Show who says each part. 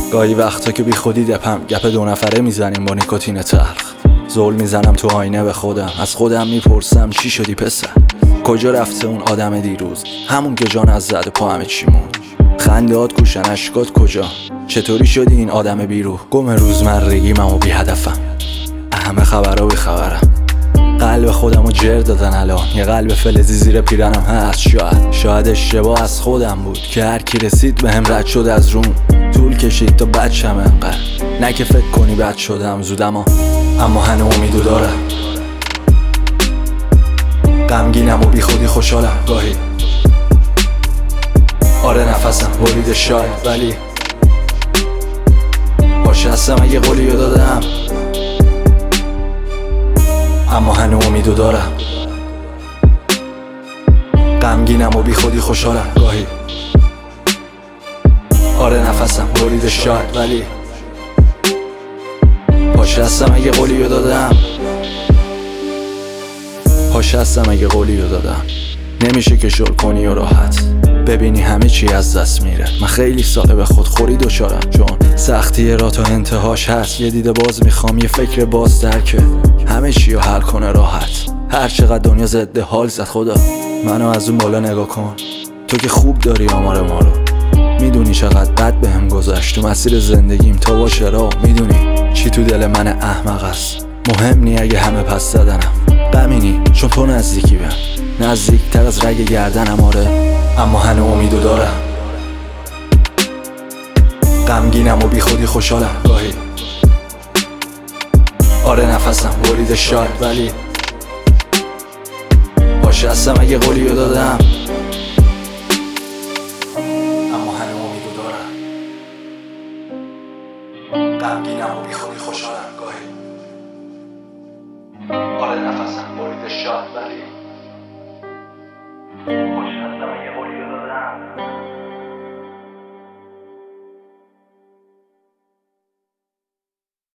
Speaker 1: گاهی وقتا که بی خودی دپم گپ دو نفره میزنیم با نیکوتین تلخ. زول میزنم تو آینه به خودم، از خودم میپرسم چی شدی پسر؟ کجا رفته اون آدم دیروز، همون که جان از زد پا همه چی موند؟ خندهات کوشن، اشکات کجا؟ چطوری شدی این آدم بیروح؟ گم روزمرگیم و بی هدفم، همه خبرها بی خبرم. قلب خودمو جر دادن الان، یه قلب فلزی زیر پیرنم هست. شاید اشتباه از خودم بود که هر کی رسید بهم رد شد از روم. طول کشید تا بچم انقدر، نه که فکر کنی بد شدم زودم اما هنو امیدو دارم. غمگینم و بی خودی خوشحالم گاهی. آره نفسم بریده شاید، ولی باشه هستم اگه قولیو دادم، اما هنو امیدو دارم. غمگینم و بی خودی خوشحالم گاهی. آره نفسم بریده شاید، ولی باشه هستم اگه قولیو دادم، باشه هستم اگه قولیو دادم. نمیشه که شل کنی و راحت ببینی همه چی از دست میره. من خیلی ساله به خودخوری دچارم، چون سختی را تا انتهاش هست. یه دیده باز میخوام، یه فکر باز درکه همه چی رو حل کنه راحت. هر چقدر دنیا ضد حال زد خدا منو از اون بالا نگاه کن. تو که خوب داری آمار ما رو، میدونی چقدر بد بهم گذشت تو مسیر زندگیم تا باشه راه. میدونی چی تو دل من احمق است، مهم نی اگه همه پس زدنم. غمینی چون تو نزدیکی بهم، نزدیکتر از رگ گردنم. آره اما هنو امیدو دارم. غمگینم و بی خودی خوشحالم گاهی. آره نفسم بریده شاید، ولی باشه هستم اگه قولیو دادم، اما هنو امیدو دارم. غمگینم و بی خودی خوشحالم گاهی. آره نفسم بریده شاید، ولی